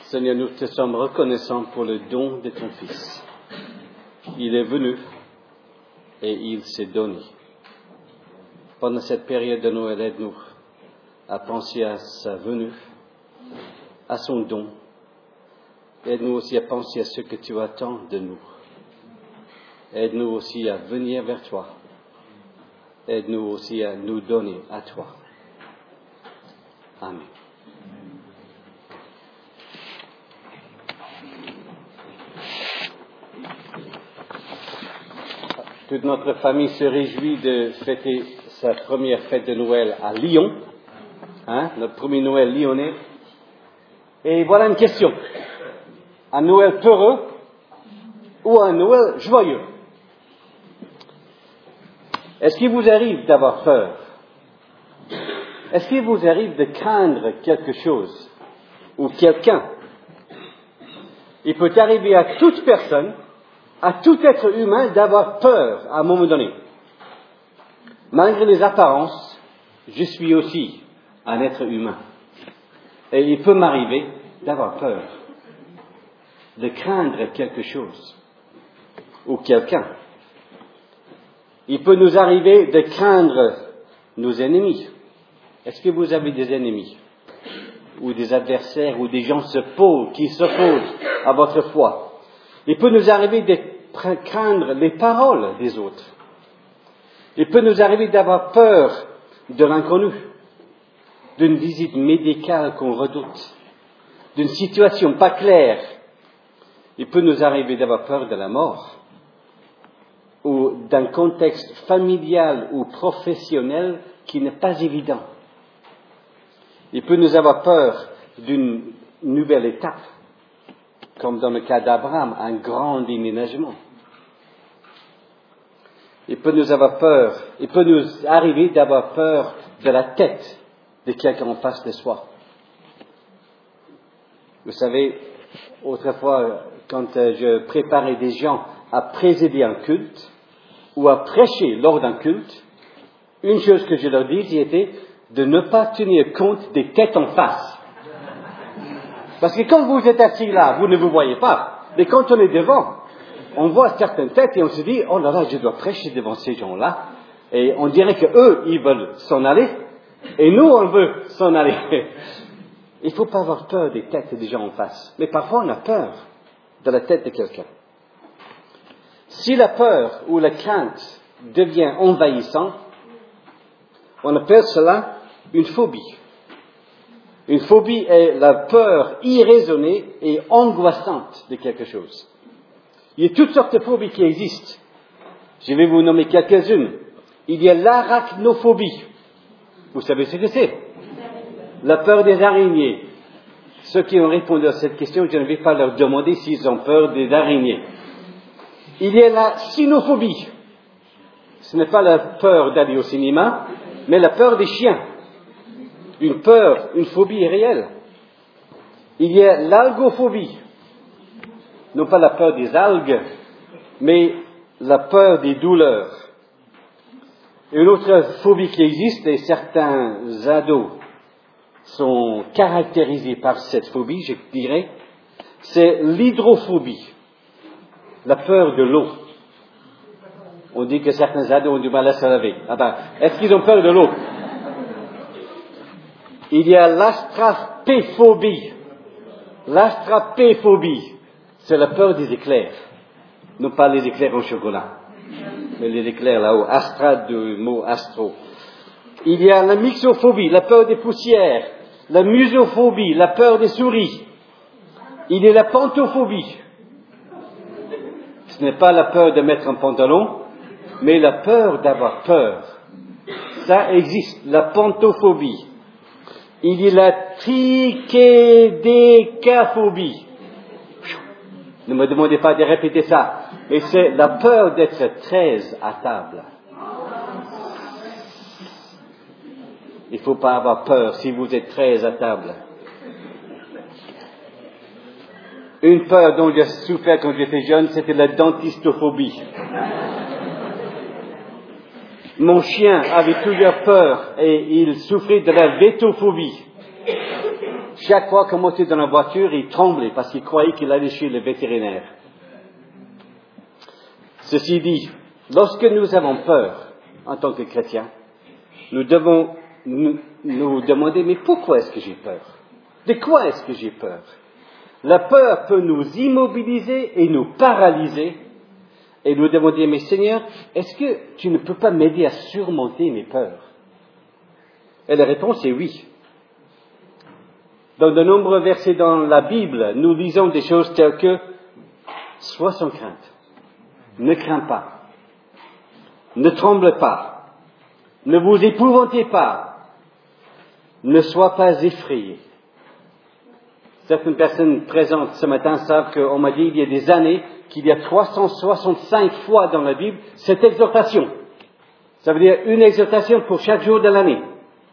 Seigneur, nous te sommes reconnaissants pour le don de ton Fils. Il est venu et il s'est donné. Pendant cette période de Noël, aide-nous à penser à sa venue, à son don. Aide-nous aussi à penser à ce que tu attends de nous. Aide-nous aussi à venir vers toi. Aide-nous aussi à nous donner à toi. Amen. Toute notre famille se réjouit de fêter sa première fête de Noël à Lyon, notre premier Noël lyonnais. Et voilà une question. Un Noël peureux ou un Noël joyeux? Est-ce qu'il vous arrive d'avoir peur? Est-ce qu'il vous arrive de craindre quelque chose ou quelqu'un? Il peut arriver à toute personne, à tout être humain, d'avoir peur à un moment donné. Malgré les apparences, je suis aussi un être humain. Et il peut m'arriver d'avoir peur, de craindre quelque chose ou quelqu'un. Il peut nous arriver de craindre nos ennemis. Est-ce que vous avez des ennemis ou des adversaires ou des gens qui s'opposent à votre foi? Il peut nous arriver de craindre les paroles des autres. Il peut nous arriver d'avoir peur de l'inconnu, d'une visite médicale qu'on redoute, d'une situation pas claire. Il peut nous arriver d'avoir peur de la mort, ou d'un contexte familial ou professionnel qui n'est pas évident. Il peut nous avoir peur d'une nouvelle étape, comme dans le cas d'Abraham, un grand déménagement. Il peut nous arriver d'avoir peur de la tête de quelqu'un en face de soi. Vous savez, autrefois, quand je préparais des gens à présider un culte ou à prêcher lors d'un culte, une chose que je leur disais était de ne pas tenir compte des têtes en face. Parce que quand vous êtes assis là, vous ne vous voyez pas. Mais quand on est devant, on voit certaines têtes et on se dit, oh là là, je dois prêcher devant ces gens-là. Et on dirait que eux, ils veulent s'en aller. Et nous, on veut s'en aller. Il ne faut pas avoir peur des têtes des gens en face. Mais parfois, on a peur de la tête de quelqu'un. Si la peur ou la crainte devient envahissant, on appelle cela une phobie. Une phobie est la peur irraisonnée et angoissante de quelque chose. Il y a toutes sortes de phobies qui existent. Je vais vous nommer quelques-unes. Il y a l'arachnophobie. Vous savez ce que c'est? La peur des araignées. Ceux qui ont répondu à cette question, je ne vais pas leur demander s'ils ont peur des araignées. Il y a la cynophobie. Ce n'est pas la peur d'aller au cinéma, mais la peur des chiens. Une phobie réelle. Il y a l'algophobie. Non pas la peur des algues, mais la peur des douleurs. Une autre phobie qui existe, et certains ados sont caractérisés par cette phobie, je dirais, c'est l'hydrophobie, la peur de l'eau. On dit que certains ados ont du mal à se laver. Est-ce qu'ils ont peur de l'eau? Il y a l'astrapéphobie. L'astrapéphobie, c'est la peur des éclairs. Non pas les éclairs au chocolat, mais les éclairs là-haut. Astra du mot astro. Il y a la myxophobie, la peur des poussières. La musophobie, la peur des souris. Il y a la pantophobie. Ce n'est pas la peur de mettre un pantalon, mais la peur d'avoir peur. Ça existe, la pantophobie. Il y a la trichedécaphobie. Ne me demandez pas de répéter ça. Mais c'est la peur d'être 13 à table. Il ne faut pas avoir peur si vous êtes 13 à table. Une peur dont j'ai souffert quand j'étais jeune, c'était la dentistophobie. Mon chien avait toujours peur et il souffrait de la vétophobie. chaque fois qu'on montait dans la voiture, il tremblait parce qu'il croyait qu'il allait chez le vétérinaire. Ceci dit, lorsque nous avons peur en tant que chrétiens, nous devons nous demander, mais pourquoi est-ce que j'ai peur? De quoi est-ce que j'ai peur? La peur peut nous immobiliser et nous paralyser. Et nous devons dire, mais Seigneur, est-ce que tu ne peux pas m'aider à surmonter mes peurs? Et la réponse est oui. Dans de nombreux versets dans la Bible, nous lisons des choses telles que « Sois sans crainte, ne crains pas, ne tremble pas, ne vous épouvantez pas, ne sois pas effrayé. » Certaines personnes présentes ce matin savent qu'on m'a dit il y a des années qu'il y a 365 fois dans la Bible cette exhortation. Ça veut dire une exhortation pour chaque jour de l'année.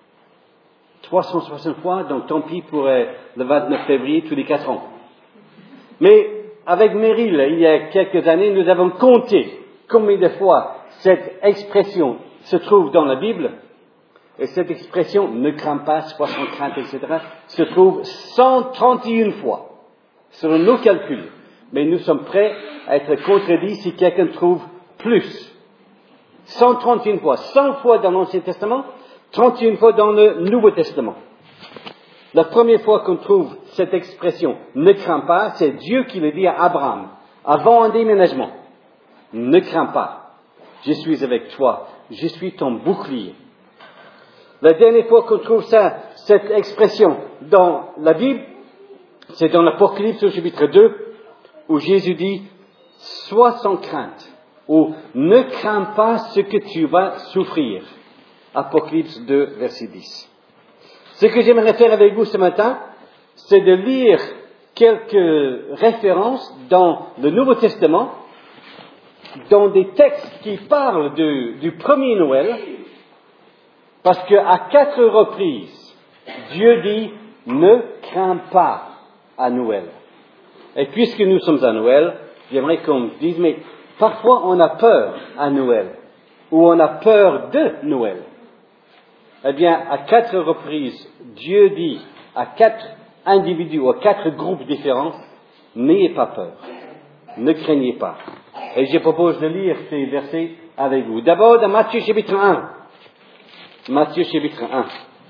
360 fois, donc tant pis pour le 29 février tous les 4 ans. Mais avec Meryl, il y a quelques années, nous avons compté combien de fois cette expression se trouve dans la Bible. Et cette expression, ne crains pas, sois sans crainte, etc., se trouve 131 fois, selon nos calculs. Mais nous sommes prêts à être contredits si quelqu'un trouve plus. 131 fois, 100 fois dans l'Ancien Testament, 31 fois dans le Nouveau Testament. La première fois qu'on trouve cette expression, ne crains pas, c'est Dieu qui le dit à Abraham, avant un déménagement. Ne crains pas, je suis avec toi, je suis ton bouclier. La dernière fois qu'on trouve cette expression dans la Bible, c'est dans l'Apocalypse au chapitre 2, où Jésus dit « Sois sans crainte » ou « Ne crains pas ce que tu vas souffrir ». Apocalypse 2, verset 10. Ce que j'aimerais faire avec vous ce matin, c'est de lire quelques références dans le Nouveau Testament, dans des textes qui parlent du premier Noël, parce qu'à 4 reprises, Dieu dit « Ne crains pas à Noël ». Et puisque nous sommes à Noël, j'aimerais qu'on dise « Mais parfois on a peur à Noël » ou on a peur de Noël. Eh bien, à 4 reprises, Dieu dit à 4 individus ou à 4 groupes différents « N'ayez pas peur, ne craignez pas ». Et je propose de lire ces versets avec vous. D'abord dans Matthieu chapitre 1. Matthieu chapitre 1.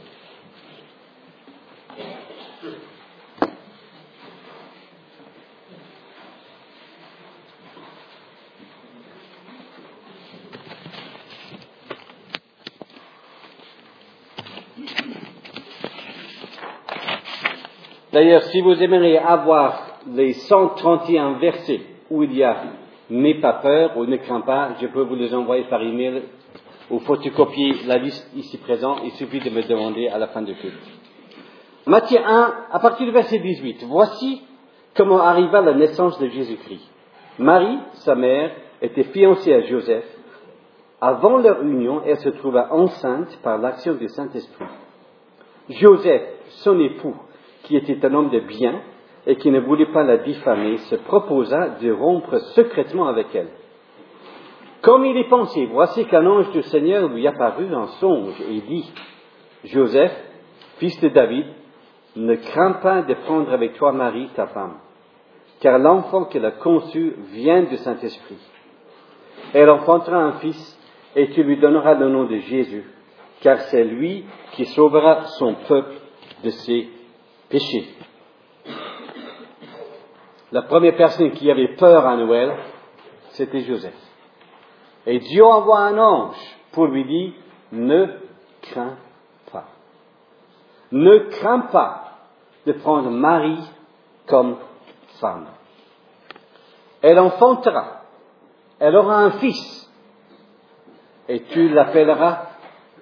D'ailleurs, si vous aimeriez avoir les 131 versets où il y a « N'aie pas peur » ou « Ne crains pas », je peux vous les envoyer par email ou photocopier la liste ici présente. Il suffit de me demander à la fin du culte. Matthieu 1, à partir du verset 18. Voici comment arriva la naissance de Jésus-Christ. Marie, sa mère, était fiancée à Joseph. Avant leur union, elle se trouva enceinte par l'action du Saint-Esprit. Joseph, son époux, qui était un homme de bien et qui ne voulait pas la diffamer, se proposa de rompre secrètement avec elle. Comme il y pensait, voici qu'un ange du Seigneur lui apparut en songe et dit « Joseph, fils de David, ne crains pas de prendre avec toi Marie, ta femme, car l'enfant qu'elle a conçu vient du Saint-Esprit. Elle enfantera un fils et tu lui donneras le nom de Jésus, car c'est lui qui sauvera son peuple de ses péchés. » La première personne qui avait peur à Noël, c'était Joseph. Et Dieu envoie un ange pour lui dire « Ne crains pas. Ne crains pas de prendre Marie comme femme. Elle enfantera. Elle aura un fils. Et tu l'appelleras Jésus. »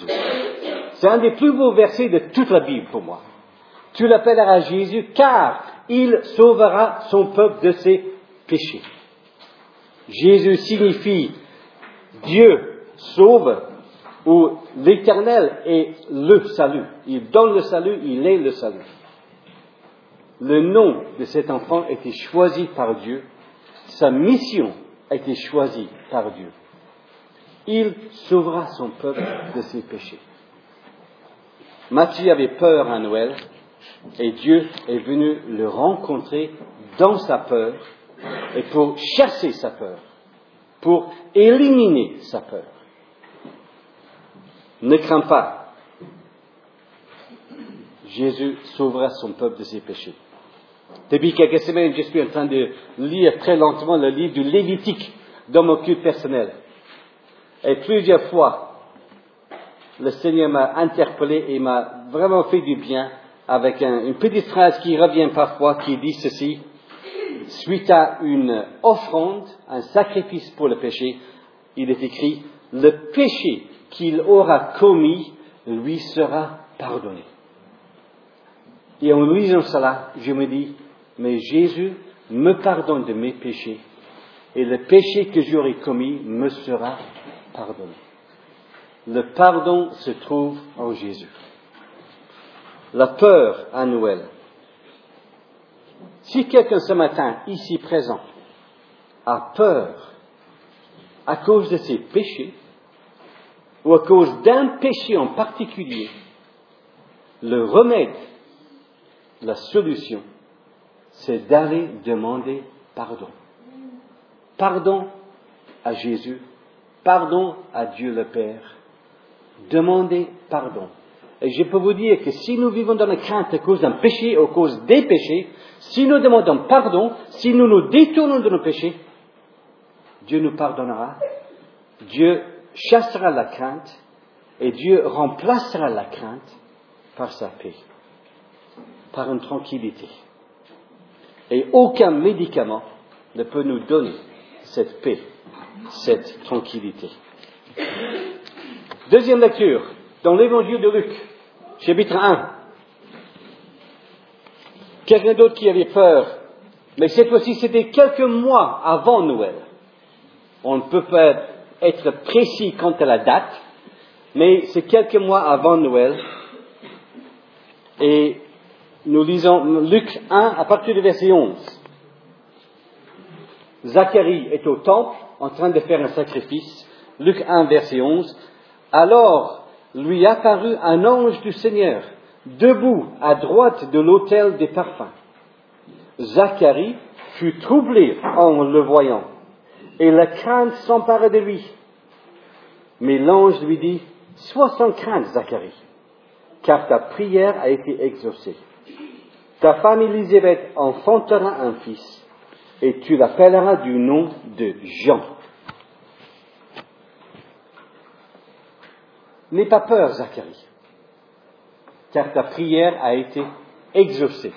C'est un des plus beaux versets de toute la Bible pour moi. Tu l'appelleras Jésus car il sauvera son peuple de ses péchés. Jésus signifie Dieu sauve ou l'Éternel est le salut. Il donne le salut, il est le salut. Le nom de cet enfant a été choisi par Dieu. Sa mission a été choisie par Dieu. Il sauvera son peuple de ses péchés. Matthieu avait peur à Noël Et Dieu est venu le rencontrer dans sa peur et pour chasser sa peur, pour éliminer sa peur. Ne crains pas. Jésus sauvera son peuple de ses péchés. Depuis quelques semaines, je suis en train de lire très lentement le livre du Lévitique dans mon culte personnel. Et plusieurs fois, le Seigneur m'a interpellé et m'a vraiment fait du bien avec une petite phrase qui revient parfois, qui dit ceci: suite à une offrande, un sacrifice pour le péché, il est écrit: le péché qu'il aura commis lui sera pardonné. Et en lisant cela, je me dis, mais Jésus me pardonne de mes péchés, et le péché que j'aurai commis me sera pardonné. Le pardon se trouve en Jésus. La peur à Noël. Si quelqu'un ce matin, ici présent, a peur à cause de ses péchés, ou à cause d'un péché en particulier, le remède, la solution, c'est d'aller demander pardon. Pardon à Jésus, pardon à Dieu le Père. Demandez pardon. Et je peux vous dire que si nous vivons dans la crainte à cause d'un péché ou à cause des péchés, si nous demandons pardon, si nous nous détournons de nos péchés, Dieu nous pardonnera, Dieu chassera la crainte et Dieu remplacera la crainte par sa paix, par une tranquillité. Et aucun médicament ne peut nous donner cette paix, cette tranquillité. Deuxième lecture, dans l'évangile de Luc, chapitre 1. Quelqu'un d'autre qui avait peur, mais cette fois-ci c'était quelques mois avant Noël. On ne peut pas être précis quant à la date, mais c'est quelques mois avant Noël. Et nous lisons Luc 1 à partir du verset 11. Zacharie est au temple en train de faire un sacrifice. Luc 1, verset 11. Alors lui apparut un ange du Seigneur, debout à droite de l'autel des parfums. Zacharie fut troublé en le voyant, et la crainte s'empara de lui. Mais l'ange lui dit: sois sans crainte, Zacharie, car ta prière a été exaucée. Ta femme Élisabeth enfantera un fils, et tu l'appelleras du nom de Jean. N'aie pas peur, Zacharie, car ta prière a été exaucée.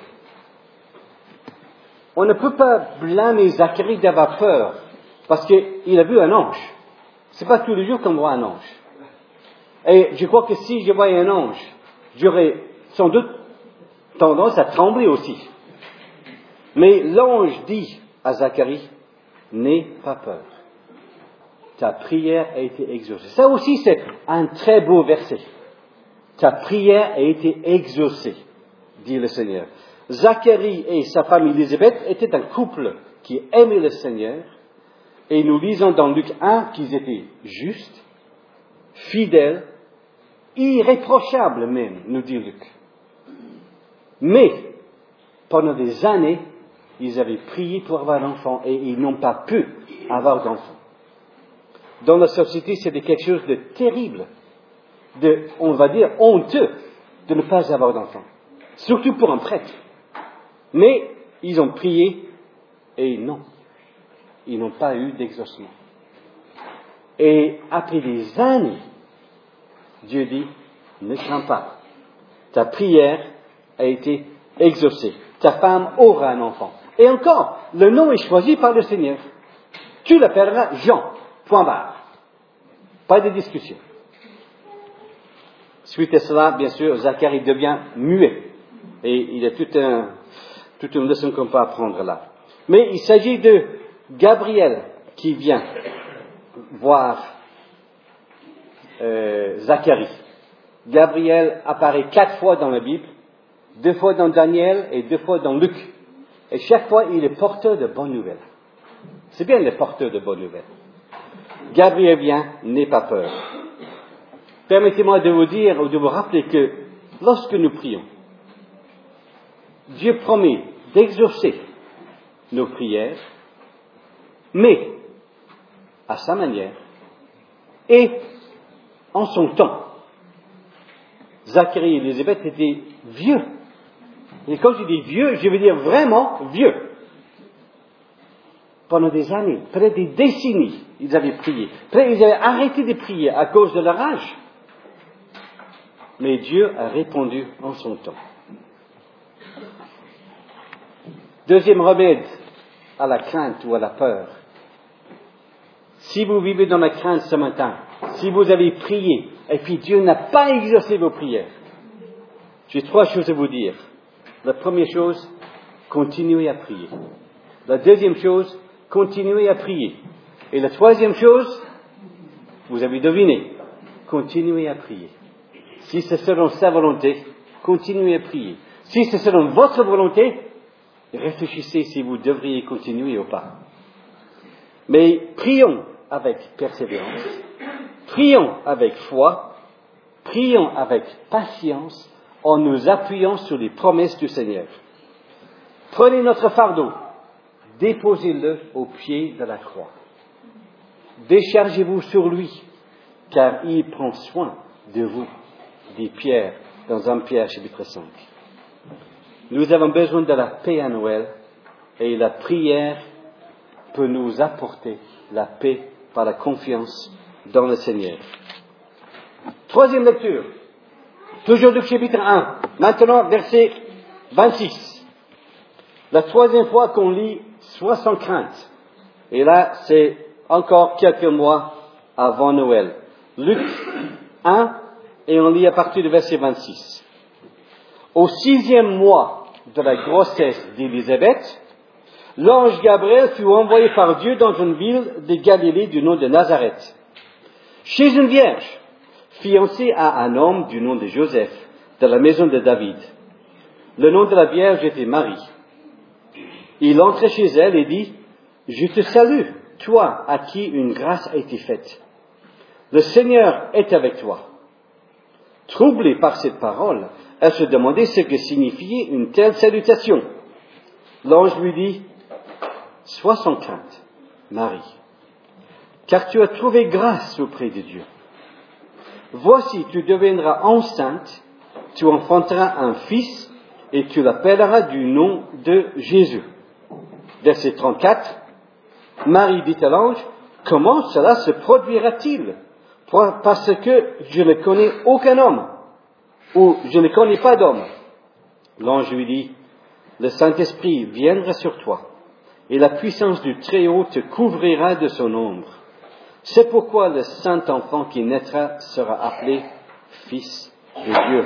On ne peut pas blâmer Zacharie d'avoir peur, parce qu'il a vu un ange. C'est pas tous les jours qu'on voit un ange. Et je crois que si je voyais un ange, j'aurais sans doute tendance à trembler aussi. Mais l'ange dit à Zacharie: n'aie pas peur. Ta prière a été exaucée. Ça aussi, c'est un très beau verset. Ta prière a été exaucée, dit le Seigneur. Zacharie et sa femme Élisabeth étaient un couple qui aimait le Seigneur. Et nous lisons dans Luc 1 qu'ils étaient justes, fidèles, irréprochables même, nous dit Luc. Mais, pendant des années, ils avaient prié pour avoir un enfant et ils n'ont pas pu avoir d'enfant. Dans la société, c'était quelque chose de terrible, on va dire, honteux de ne pas avoir d'enfant. Surtout pour un prêtre. Mais, ils ont prié et non, ils n'ont pas eu d'exaucement. Et après des années, Dieu dit: ne crains pas, ta prière a été exaucée. Ta femme aura un enfant. Et encore, le nom est choisi par le Seigneur. Tu l'appelleras Jean. Point barre. Pas de discussion. Suite à cela, bien sûr, Zacharie devient muet. Et il y a toute une leçon qu'on peut apprendre là. Mais il s'agit de Gabriel qui vient voir Zacharie. Gabriel apparaît 4 fois dans la Bible, 2 fois dans Daniel et 2 fois dans Luc. Et chaque fois, il est porteur de bonnes nouvelles. C'est bien le porteur de bonnes nouvelles. Gabriel vient, n'aie pas peur. Permettez-moi de vous dire ou de vous rappeler que lorsque nous prions, Dieu promet d'exaucer nos prières, mais à sa manière et en son temps. Zacharie et Élisabeth étaient vieux. Et quand je dis vieux, je veux dire vraiment vieux. Pendant des années, peut-être des décennies, ils avaient prié. Peut-être ils avaient arrêté de prier à cause de leur âge. Mais Dieu a répondu en son temps. Deuxième remède à la crainte ou à la peur. Si vous vivez dans la crainte ce matin, si vous avez prié et puis Dieu n'a pas exaucé vos prières, j'ai 3 choses à vous dire. La première chose, continuez à prier. La deuxième chose, continuez à prier. Et la troisième chose, vous avez deviné, continuez à prier. Si c'est selon sa volonté, continuez à prier. Si c'est selon votre volonté, réfléchissez si vous devriez continuer ou pas. Mais prions avec persévérance, prions avec foi, prions avec patience en nous appuyant sur les promesses du Seigneur. Prenez notre fardeau, déposez-le au pied de la croix. Déchargez-vous sur lui, car il prend soin de vous, dit Pierre dans 1 Pierre chapitre 5. Nous avons besoin de la paix à Noël, et la prière peut nous apporter la paix par la confiance dans le Seigneur. Troisième lecture, toujours du chapitre 1, maintenant verset 26. La troisième fois qu'on lit « Sois sans crainte ». Et là, c'est encore quelques mois avant Noël. Luc 1, et on lit à partir du verset 26. Au 6e mois de la grossesse d'Élisabeth, l'ange Gabriel fut envoyé par Dieu dans une ville de Galilée du nom de Nazareth, chez une vierge, fiancée à un homme du nom de Joseph, de la maison de David. Le nom de la vierge était Marie. Il entra chez elle et dit, « Je te salue, toi à qui une grâce a été faite. Le Seigneur est avec toi. » Troublée par cette parole, elle se demandait ce que signifiait une telle salutation. L'ange lui dit, « Sois sans crainte, Marie, car tu as trouvé grâce auprès de Dieu. Voici, tu deviendras enceinte, tu enfanteras un fils, et tu l'appelleras du nom de Jésus. » Verset 34, Marie dit à l'ange, « Comment cela se produira-t-il ? Parce que je ne connais aucun homme, ou je ne connais pas d'homme. » L'ange lui dit, « Le Saint-Esprit viendra sur toi, et la puissance du Très-Haut te couvrira de son ombre. C'est pourquoi le saint enfant qui naîtra sera appelé Fils de Dieu. »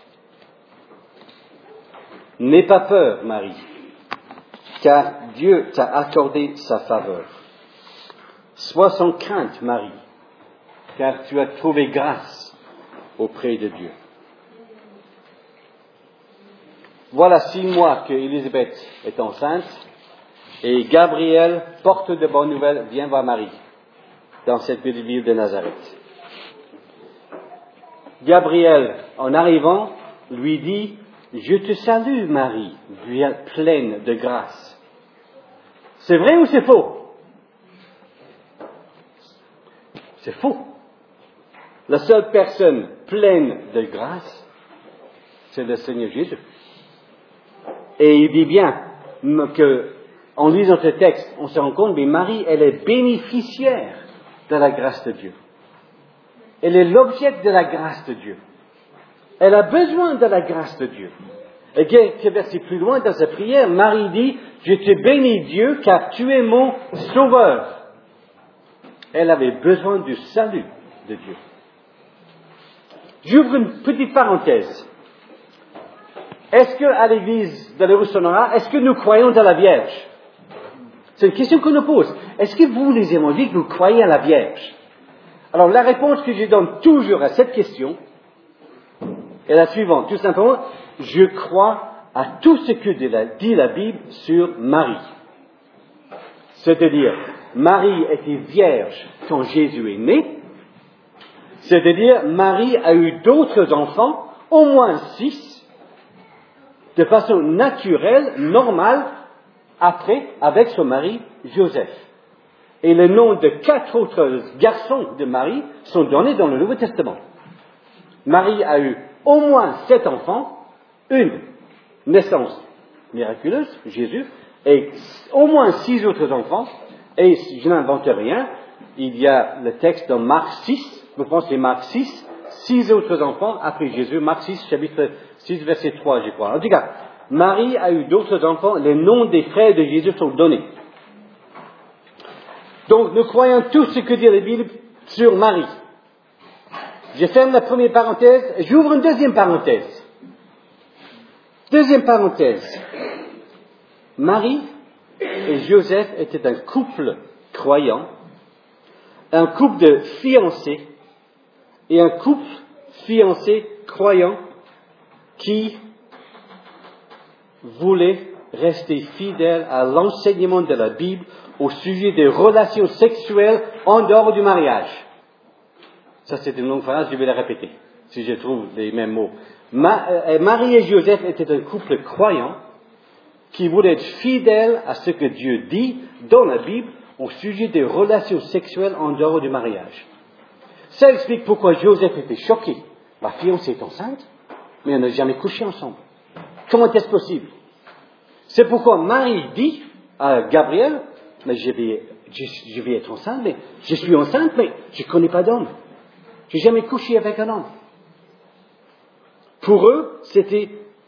N'aie pas peur, Marie, car Dieu t'a accordé sa faveur. Sois sans crainte, Marie, car tu as trouvé grâce auprès de Dieu. Voilà 6 mois que Élisabeth est enceinte, et Gabriel, porte de bonnes nouvelles, vient voir Marie, dans cette petite ville de Nazareth. Gabriel, en arrivant, lui dit, « Je te salue, Marie, pleine de grâce. » C'est vrai ou c'est faux? C'est faux. La seule personne pleine de grâce, c'est le Seigneur Jésus. Et il dit bien que, en lisant ce texte, on se rend compte, mais Marie, elle est bénéficiaire de la grâce de Dieu. Elle est l'objet de la grâce de Dieu. Elle a besoin de la grâce de Dieu. Et quelques versets plus loin dans sa prière, Marie dit, « Je te bénis Dieu, car tu es mon sauveur. » Elle avait besoin du salut de Dieu. J'ouvre une petite parenthèse. Est-ce qu'à l'église de l'Eurosonora, est-ce que nous croyons à la Vierge? C'est une question qu'on nous pose. Est-ce que vous, les évangéliques, vous croyez à la Vierge? Alors, la réponse que je donne toujours à cette question est la suivante. Tout simplement, je crois à tout ce que dit la Bible sur Marie. C'est-à-dire, Marie était vierge quand Jésus est né. C'est-à-dire, Marie a eu d'autres enfants, au moins 6. de façon naturelle, normale, après, avec son mari Joseph. Et les noms de 4 autres garçons de Marie sont donnés dans le Nouveau Testament. Marie a eu au moins 7 enfants, une naissance miraculeuse, Jésus, et au moins 6 autres enfants, et je n'invente rien, il y a le texte dans Marc 6, je pense que c'est Marc 6, 6 autres enfants après Jésus, Marc 6, chapitre 6, verset 3, je crois. En tout cas, Marie a eu d'autres enfants, les noms des frères de Jésus sont donnés. Donc, nous croyons tout ce que dit la Bible sur Marie. Je ferme la première parenthèse, j'ouvre une deuxième parenthèse. Deuxième parenthèse. Marie et Joseph étaient un couple croyant, un couple de fiancés, et un couple fiancé croyant qui voulait rester fidèle à l'enseignement de la Bible au sujet des relations sexuelles en dehors du mariage. Ça, c'est une longue phrase, je vais la répéter, si je trouve les mêmes mots. Marie et Joseph étaient un couple croyant qui voulait être fidèle à ce que Dieu dit dans la Bible au sujet des relations sexuelles en dehors du mariage. Ça explique pourquoi Joseph était choqué. Ma fiancée est enceinte, mais on n'a jamais couché ensemble. Comment est-ce possible? C'est pourquoi Marie dit à Gabriel, mais je vais être enceinte, mais je suis enceinte, mais je ne connais pas d'homme. Je n'ai jamais couché avec un homme. Pour eux, c'était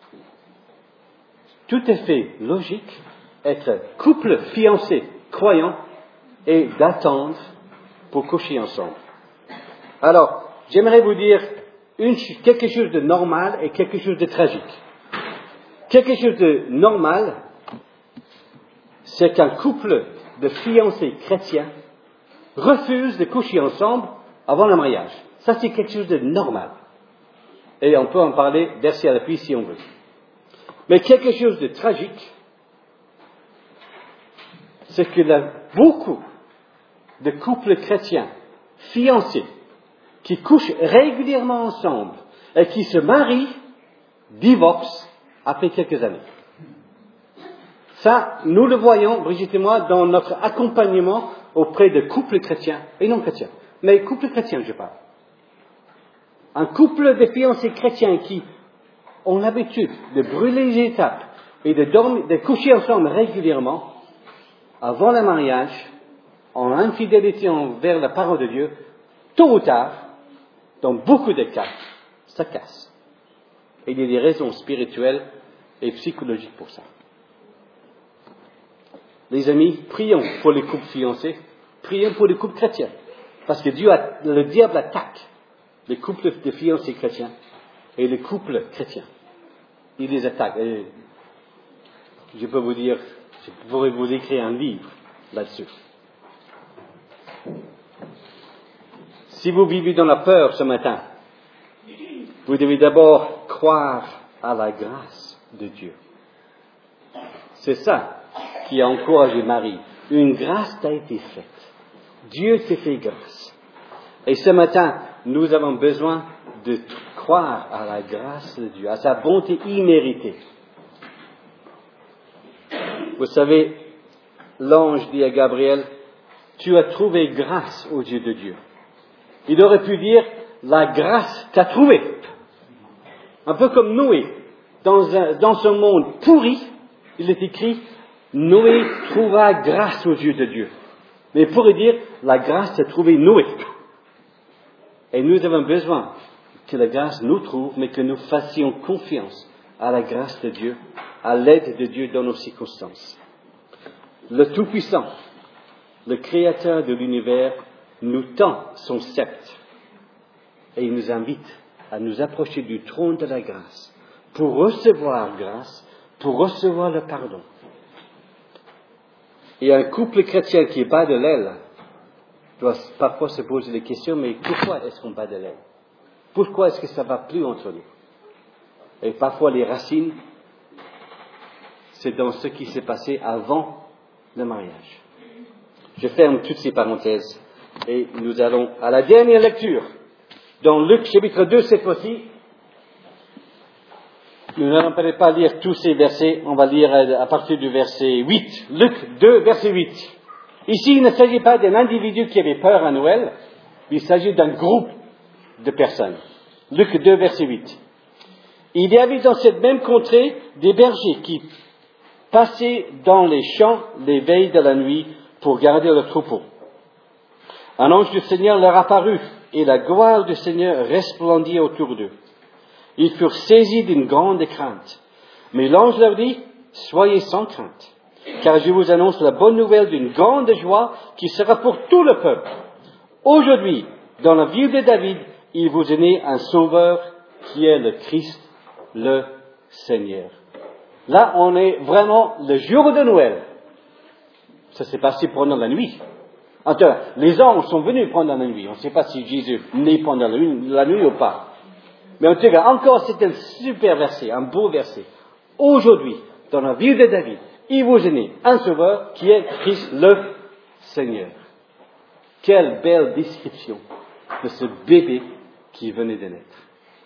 tout à fait logique être couple fiancé, croyant, et d'attendre pour coucher ensemble. Alors, j'aimerais vous dire quelque chose de normal et quelque chose de tragique. Quelque chose de normal, c'est qu'un couple de fiancés chrétiens refuse de coucher ensemble avant le mariage. Ça, c'est quelque chose de normal. Et on peut en parler verset à l'appui si on veut. Mais quelque chose de tragique, c'est que beaucoup de couples chrétiens fiancés qui couchent régulièrement ensemble et qui se marient, divorcent après quelques années. Ça, nous le voyons, Brigitte et moi, dans notre accompagnement auprès de couples chrétiens et non chrétiens. Mais couples chrétiens, je parle. Un couple de fiancés chrétiens qui ont l'habitude de brûler les étapes et de coucher ensemble régulièrement, avant le mariage, en infidélité envers la parole de Dieu, tôt ou tard, dans beaucoup de cas, ça casse. Et il y a des raisons spirituelles et psychologiques pour ça. Les amis, prions pour les couples fiancés, prions pour les couples chrétiens. Parce que le diable attaque les couples de fiancés chrétiens et les couples chrétiens. Il les attaque. Et je peux vous dire, je pourrais vous écrire un livre là-dessus. Si vous vivez dans la peur ce matin, vous devez d'abord croire à la grâce de Dieu. C'est ça qui a encouragé Marie. Une grâce t'a été faite. Dieu t'a fait grâce. Et ce matin, nous avons besoin de croire à la grâce de Dieu, à sa bonté imméritée. Vous savez, l'ange dit à Gabriel, tu as trouvé grâce aux yeux de Dieu. Il aurait pu dire, la grâce t'a trouvé. Un peu comme Noé. Dans ce monde pourri, il est écrit, Noé trouva grâce aux yeux de Dieu. Mais il pourrait dire, la grâce t'a trouvé Noé. Et nous avons besoin que la grâce nous trouve, mais que nous fassions confiance à la grâce de Dieu, à l'aide de Dieu dans nos circonstances. Le Tout-Puissant, le Créateur de l'univers, nous tend son sceptre et il nous invite à nous approcher du trône de la grâce pour recevoir grâce, pour recevoir le pardon. Et un couple chrétien qui bat de l'aile doit parfois se poser des questions, mais pourquoi est-ce qu'on bat de l'aile? Pourquoi est-ce que ça ne va plus entre nous? Et parfois les racines, c'est dans ce qui s'est passé avant le mariage. Je ferme toutes ces parenthèses et nous allons à la dernière lecture. Dans Luc chapitre 2 cette fois-ci, Nous n'allons peut-être pas lire tous ces versets, on va lire à partir du verset 8. Luc 2, verset 8. Ici, il ne s'agit pas d'un individu qui avait peur à Noël, il s'agit d'un groupe de personnes. Luc 2, verset 8. Il y avait dans cette même contrée des bergers qui passaient dans les champs les veilles de la nuit pour garder le troupeau. Un ange du Seigneur leur apparut et la gloire du Seigneur resplendit autour d'eux. Ils furent saisis d'une grande crainte. Mais l'ange leur dit, « Soyez sans crainte, car je vous annonce la bonne nouvelle d'une grande joie qui sera pour tout le peuple. Aujourd'hui, dans la ville de David, il vous est né un sauveur qui est le Christ, le Seigneur. » Là, on est vraiment le jour de Noël. Ça s'est passé pendant la nuit. En tout cas, les anges sont venus pendant la nuit. On ne sait pas si Jésus est né pendant la nuit ou pas. Mais en tout cas, encore, c'est un super verset, un beau verset. Aujourd'hui, dans la ville de David, il vous est né un sauveur qui est Christ le Seigneur. Quelle belle description de ce bébé qui venait de naître.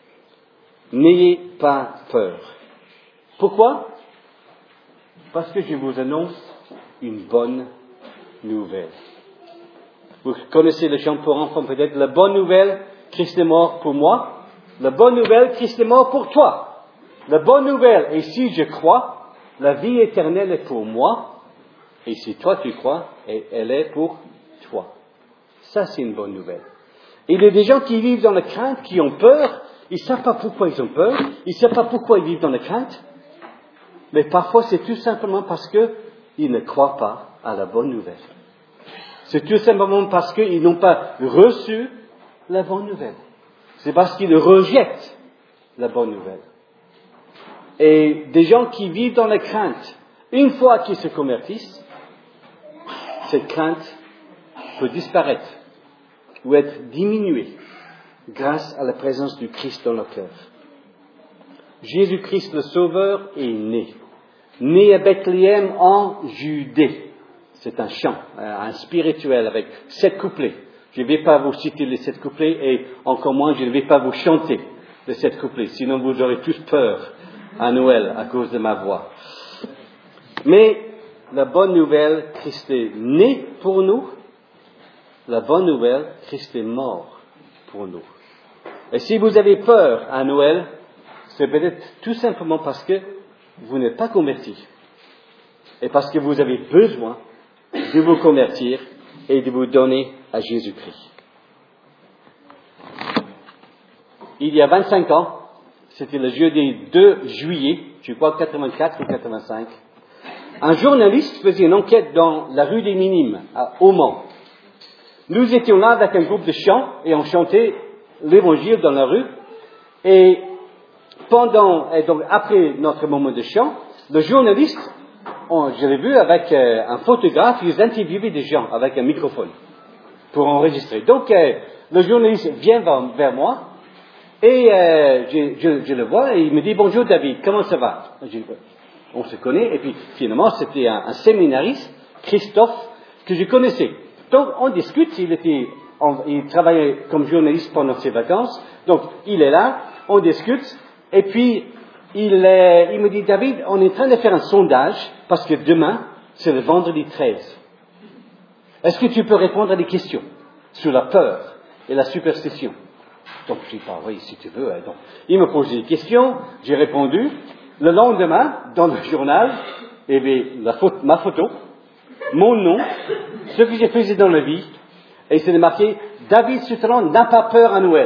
N'ayez pas peur. Pourquoi? Parce que je vous annonce une bonne nouvelle. Vous connaissez le chant pour enfants peut-être. La bonne nouvelle, Christ est mort pour moi. La bonne nouvelle, Christ est mort pour toi. La bonne nouvelle, et si je crois, la vie éternelle est pour moi. Et si toi tu crois, elle est pour toi. Ça, c'est une bonne nouvelle. Et il y a des gens qui vivent dans la crainte, qui ont peur. Ils ne savent pas pourquoi ils ont peur. Ils ne savent pas pourquoi ils vivent dans la crainte. Mais parfois, c'est tout simplement parce qu'ils ne croient pas à la bonne nouvelle. C'est tout simplement parce qu'ils n'ont pas reçu la bonne nouvelle. C'est parce qu'ils rejettent la bonne nouvelle. Et des gens qui vivent dans la crainte, une fois qu'ils se convertissent, cette crainte peut disparaître ou être diminuée grâce à la présence du Christ dans leur cœur. Jésus-Christ le Sauveur est né. Né à Bethléem en Judée. C'est un chant, un spirituel avec 7 couplets. Je ne vais pas vous citer les 7 couplets et encore moins je ne vais pas vous chanter les 7 couplets. Sinon vous aurez tous peur à Noël à cause de ma voix. Mais la bonne nouvelle, Christ est né pour nous. La bonne nouvelle, Christ est mort pour nous. Et si vous avez peur à Noël, c'est peut-être tout simplement parce que vous n'êtes pas converti. Et parce que vous avez besoin de vous convertir et de vous donner à Jésus-Christ. Il y a 25 ans, c'était le jeudi 2 juillet, je crois 84 ou 85, un journaliste faisait une enquête dans la rue des Minimes, au Mans. Nous étions là avec un groupe de chants et on chantait l'évangile dans la rue. Et donc après notre moment de chant, le journaliste, je l'ai vu avec un photographe, ils interviewaient des gens avec un microphone pour enregistrer. Donc le journaliste vient vers moi et je le vois et il me dit « Bonjour David, comment ça va ?» On se connaît et puis finalement c'était un séminariste, Christophe, que je connaissais. Donc on discute, il travaillait comme journaliste pendant ses vacances, donc il est là, on discute et puis il me dit « David, on est en train de faire un sondage parce que demain, c'est le vendredi 13. Est-ce que tu peux répondre à des questions sur la peur et la superstition ?» Donc je dis « Oui, si tu veux. » Donc, il me pose des questions, j'ai répondu. Le lendemain, dans le journal, il y avait ma photo, mon nom, ce que j'ai fait dans la vie, et c'est marqué « David Sutherland n'a pas peur à Noël ».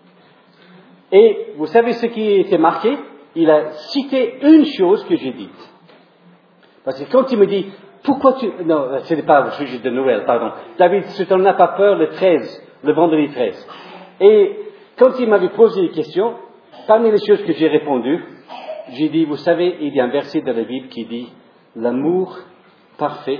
Et vous savez ce qui était marqué? Il a cité une chose que j'ai dite. Parce que quand il me dit, pourquoi tu... Non, ce n'est pas le sujet de Noël, pardon. David Sutherland n'a pas peur le vendredi 13. Et quand il m'avait posé des questions, parmi les choses que j'ai répondues, j'ai dit, vous savez, il y a un verset de la Bible qui dit, l'amour parfait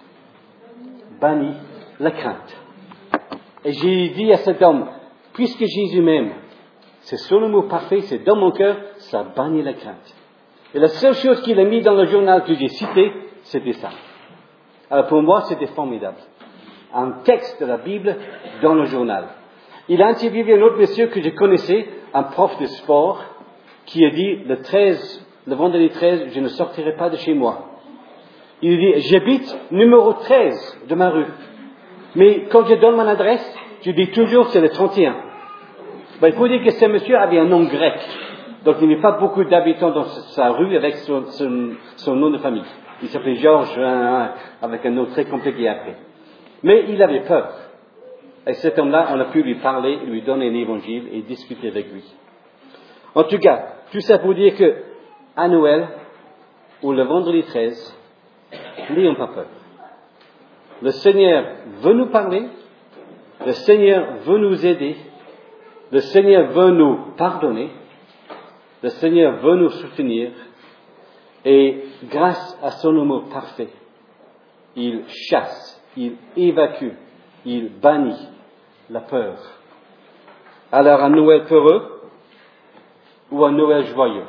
bannit la crainte. Et j'ai dit à cet homme, puisque Jésus m'aime, c'est son amour parfait, c'est dans mon cœur, ça bannit la crainte. Et la seule chose qu'il a mis dans le journal que j'ai cité, c'était ça. Alors pour moi, c'était formidable. Un texte de la Bible dans le journal. Il a interviewé un autre monsieur que je connaissais, un prof de sport, qui a dit, le vendredi 13, je ne sortirai pas de chez moi. Il dit, j'habite numéro 13 de ma rue. Mais quand je donne mon adresse, je dis toujours c'est le 31. Il faut dire que ce monsieur avait un nom grec. Donc il n'y avait pas beaucoup d'habitants dans sa rue avec son nom de famille. Il s'appelait Georges, avec un nom très compliqué après. Mais il avait peur. Et cet homme-là, on a pu lui parler, lui donner l'évangile et discuter avec lui. En tout cas, tout ça pour dire que à Noël, ou le vendredi 13, n'ayons pas peur. Le Seigneur veut nous parler, le Seigneur veut nous aider, le Seigneur veut nous pardonner, le Seigneur veut nous soutenir, et grâce à son amour parfait, il chasse, il évacue, il bannit la peur. Alors un Noël peureux ou un Noël joyeux?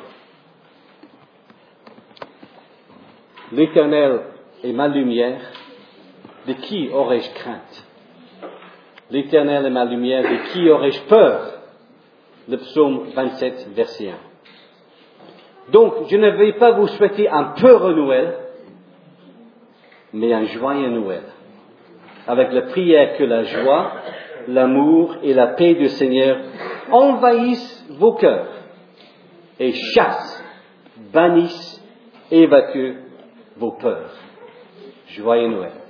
L'Éternel est ma lumière, de qui aurais-je crainte? L'Éternel est ma lumière, de qui aurais-je peur? Le psaume 27, verset 1. Donc, je ne vais pas vous souhaiter un peureux Noël, mais un joyeux Noël, avec la prière que la joie, l'amour et la paix du Seigneur envahissent vos cœurs et chassent, bannissent, évacuent vos peurs. Joyeux Noël.